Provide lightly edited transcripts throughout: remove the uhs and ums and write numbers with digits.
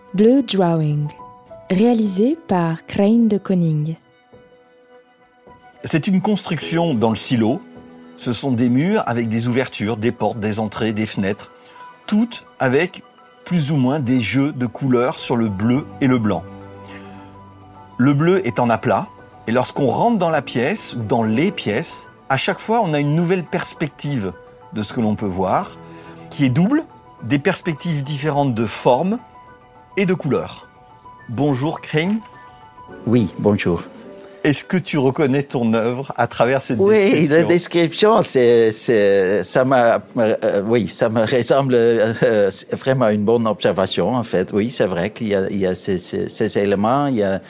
Bleu Drawing, réalisé par Crane de Koning. C'est une construction dans le silo. Ce sont des murs avec des ouvertures, des portes, des entrées, des fenêtres, toutes avec plus ou moins des jeux de couleurs sur le bleu et le blanc. Le bleu est en aplat, et lorsqu'on rentre dans la pièce ou dans les pièces, à chaque fois on a une nouvelle perspective de ce que l'on peut voir, qui est double, des perspectives différentes de forme et de couleurs. Bonjour Crane. Oui, bonjour. Est-ce que tu reconnais ton œuvre à travers cette description? Oui, la description, ça me ressemble vraiment à une bonne observation, en fait. Oui, c'est vrai qu'il y a ces éléments, il y a...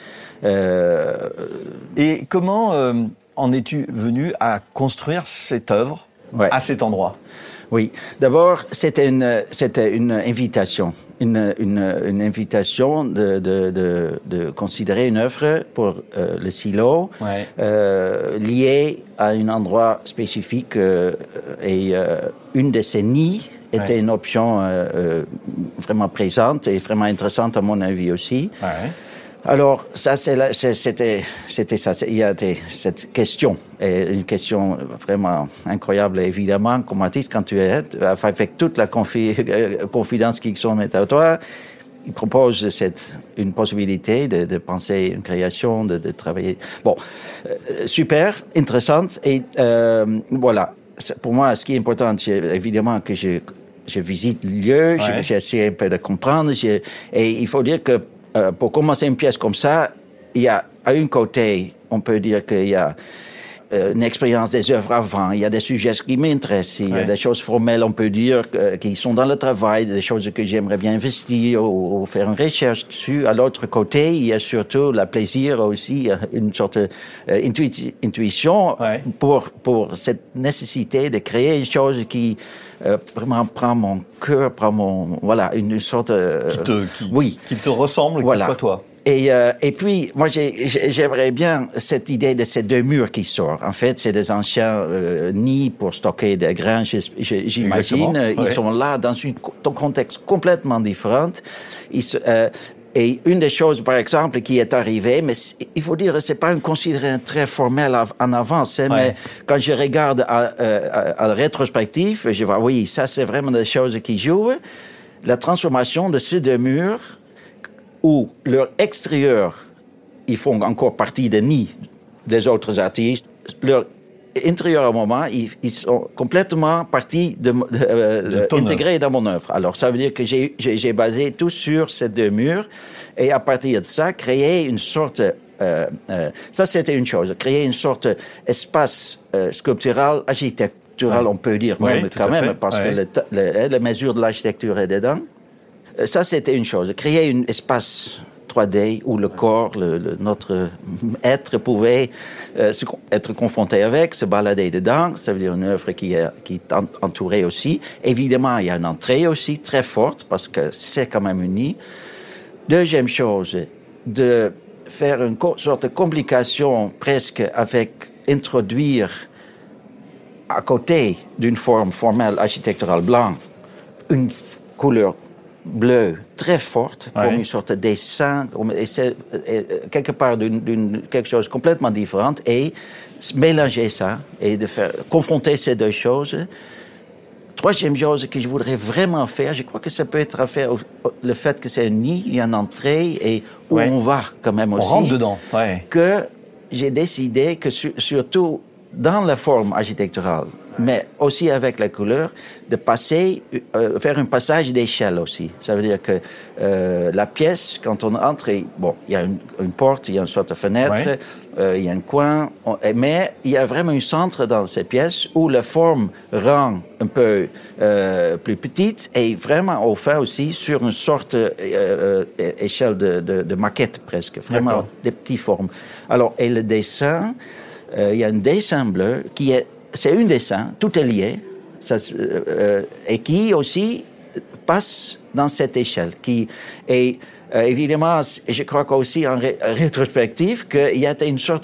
Et comment en es-tu venu à construire cette œuvre à cet endroit? Oui, d'abord, c'était une invitation. Une invitation de considérer une œuvre pour le silo liée à un endroit spécifique et une de ces nids était une option vraiment présente et vraiment intéressante à mon avis aussi. Ouais. Alors, ça, c'était ça. Il y a cette question, et une question vraiment incroyable, évidemment, comme artiste, quand tu es, avec toute la confidence qu'ils sont à toi, ils proposent une possibilité de penser une création, de travailler. Bon, super, intéressante, et voilà. Pour moi, ce qui est important, c'est évidemment que je visite le lieu, j'essaie un peu de comprendre, et il faut dire que pour commencer une pièce comme ça, il y a, à un côté, on peut dire qu'il y a une expérience des œuvres avant, il y a des sujets qui m'intéressent, il y a des choses formelles, on peut dire, qui sont dans le travail, des choses que j'aimerais bien investir ou faire une recherche dessus. À l'autre côté, il y a surtout le plaisir aussi, une sorte d'intuition pour cette nécessité de créer une chose qui vraiment prend mon cœur, une sorte qui te ressemble, qui soit toi. Et puis moi j'aimerais bien cette idée de ces deux murs qui sortent. En fait, c'est des anciens nids pour stocker des grains, j'imagine. Ils sont là dans un contexte complètement différent. Et une des choses, par exemple, qui est arrivée, mais il faut dire, c'est pas considéré très formel en avance, mais quand je regarde à la rétrospective, je vois, oui, ça c'est vraiment des choses qui jouent. La transformation de ces deux murs, où leur extérieur, ils font encore partie des nids des autres artistes, leur intérieur à un moment, ils sont complètement partis intégrés dans mon œuvre. Alors, ça veut dire que j'ai basé tout sur ces deux murs et à partir de ça, créer une sorte... ça, c'était une chose. Créer une sorte d'espace sculptural, architectural, on peut dire, quand même, parce que la mesure de l'architecture est dedans. Ça, c'était une chose. Créer un espace 3D où le corps, notre être pouvait être confronté avec, se balader dedans. Ça veut dire une œuvre qui est entourée aussi. Évidemment, il y a une entrée aussi très forte parce que c'est quand même une nid. Deuxième chose, de faire une sorte de complication presque avec introduire à côté d'une forme formelle architecturale blanche une couleur bleu très forte, comme une sorte de dessin, quelque part quelque chose de complètement différent, et mélanger ça, et de faire confronter ces deux choses. Troisième chose que je voudrais vraiment faire, je crois que ça peut être à faire le fait que c'est un nid, il y a une entrée, et où on va quand même aussi. On rentre dedans, que j'ai décidé que surtout dans la forme architecturale, mais aussi avec la couleur, de faire un passage d'échelle aussi. Ça veut dire que la pièce, quand on entre, il y a une porte, il y a une sorte de fenêtre, il y a un coin, mais il y a vraiment un centre dans cette pièce où la forme rend un peu plus petite et vraiment au fin aussi sur une sorte d'échelle de maquette presque, vraiment des petites formes. Alors, et le dessin, il y a un dessin bleu c'est un dessin, tout est lié, et qui aussi passe dans cette échelle. Évidemment, je crois qu'aussi en rétrospective, qu'il y a une sorte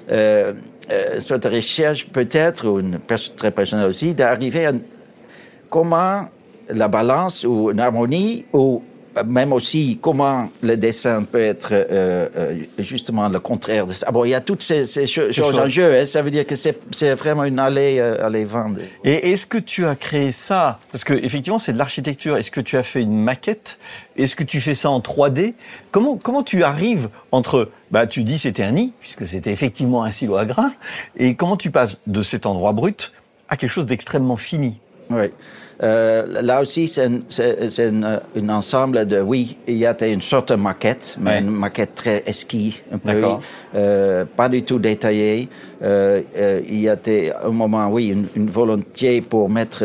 de recherche peut-être, ou très personnelle aussi, d'arriver à comment la balance ou une harmonie ou même aussi comment le dessin peut être justement le contraire de ça. Bon, il y a toutes ces choses en jeu. Hein, ça veut dire que c'est vraiment une allée vendre. Et est-ce que tu as créé ça? Parce que effectivement, c'est de l'architecture. Est-ce que tu as fait une maquette? Est-ce que tu fais ça en 3D? Comment tu arrives entre, tu dis c'était un nid, puisque c'était effectivement un silo à grains, et comment tu passes de cet endroit brut à quelque chose d'extrêmement fini? Oui. Là aussi, c'est un ensemble de... Oui, il y a une sorte de maquette, mais une maquette très esquisse, un peu, pas du tout détaillée. Il y a un moment, oui, une volonté pour mettre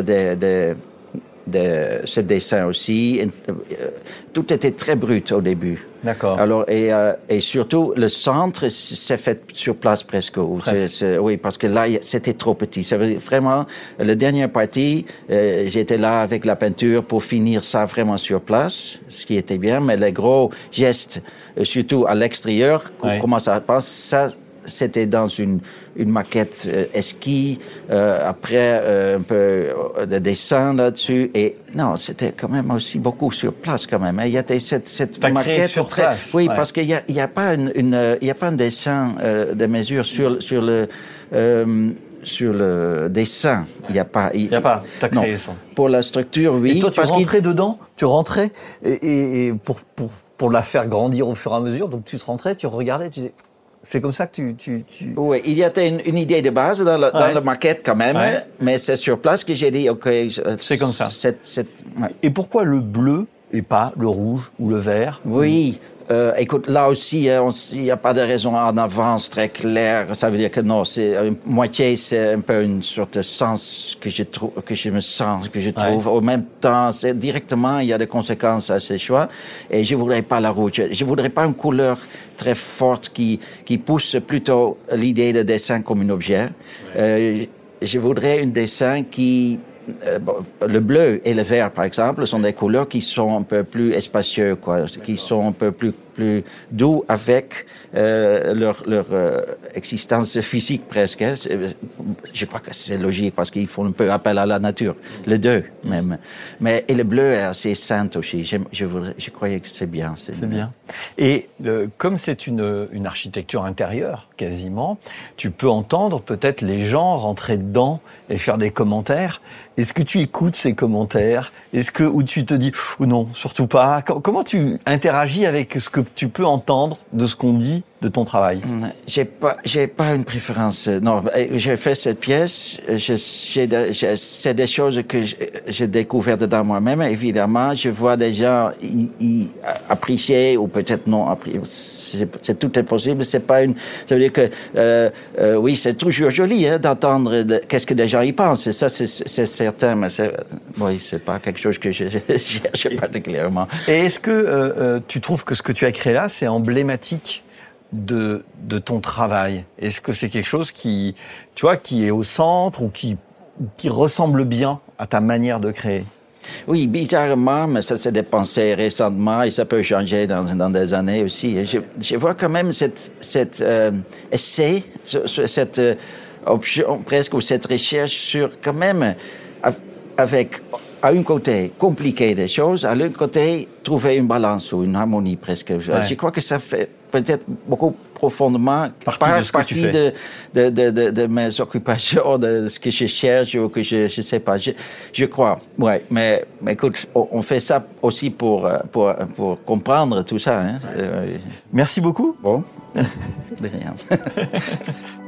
ce dessin aussi. Tout était très brut au début. D'accord. Alors, et surtout, le centre s'est fait sur place presque. Oui, parce que là, c'était trop petit. Ça veut dire vraiment, la dernière partie, j'étais là avec la peinture pour finir ça vraiment sur place, ce qui était bien, mais les gros gestes, surtout à l'extérieur, comment ça passe, ça, c'était dans une maquette esquisse, après un peu de dessin là-dessus, et non, c'était quand même aussi beaucoup sur place quand même. Il y a cette maquette sur place. Oui, parce qu'il y a pas un dessin de mesure sur le dessin. Il y a pas. T'as créé ça. Pour la structure, oui. Et toi, tu rentrais dedans. Tu rentrais et pour la faire grandir au fur et à mesure. Donc tu te rentrais, tu regardais, tu disais. C'est comme ça que tu... Oui, il y a une idée de base dans la maquette quand même, mais c'est sur place que j'ai dit, OK... C'est comme ça. Et pourquoi le bleu et pas le rouge ou le vert? Oui, écoute, là aussi, il n'y a pas de raison en avance très claire. Ça veut dire que non, moitié, c'est un peu une sorte de sens que je trouve. Au même temps, c'est directement, il y a des conséquences à ces choix. Et je voudrais pas la rouge. Je voudrais pas une couleur très forte qui pousse plutôt l'idée de dessin comme un objet. Je voudrais un dessin qui... le bleu et le vert, par exemple, sont des couleurs qui sont un peu plus espacieuses, qui sont un peu plus doux avec leur existence physique presque. Je crois que c'est logique parce qu'ils font un peu appel à la nature, les deux même. Mais et le bleu est assez sain aussi. Je croyais que c'est bien. C'est bien. Et comme c'est une architecture intérieure quasiment, tu peux entendre peut-être les gens rentrer dedans et faire des commentaires. Est-ce que tu écoutes ces commentaires? Ou tu te dis non, surtout pas? Comment tu interagis avec ce que tu peux entendre de ce qu'on dit de ton travail? J'ai pas une préférence. Non, j'ai fait cette pièce. C'est des choses que j'ai découvertes dans moi-même. Évidemment, je vois des gens y apprécier ou peut-être non apprécier. Tout est possible. C'est pas ça veut dire que oui, c'est toujours joli d'entendre qu'est-ce que des gens y pensent. Ça, c'est certain, mais c'est pas quelque chose que je cherche particulièrement. Et est-ce que tu trouves que ce que tu as créé là, c'est emblématique de ton travail? Est-ce que c'est quelque chose qui est au centre ou qui ressemble bien à ta manière de créer? Oui, bizarrement, mais ça s'est dépensé récemment et ça peut changer dans des années aussi. Je vois quand même cet essai, cette option presque, ou cette recherche sur quand même avec à un côté compliquer des choses, à l'autre côté trouver une balance ou une harmonie presque. Je crois que ça fait peut-être beaucoup profondément partie de mes occupations, de ce que je cherche ou que je sais pas. Je crois, ouais. Mais écoute, on fait ça aussi pour comprendre tout ça. Hein. Merci beaucoup. Bon, de rien.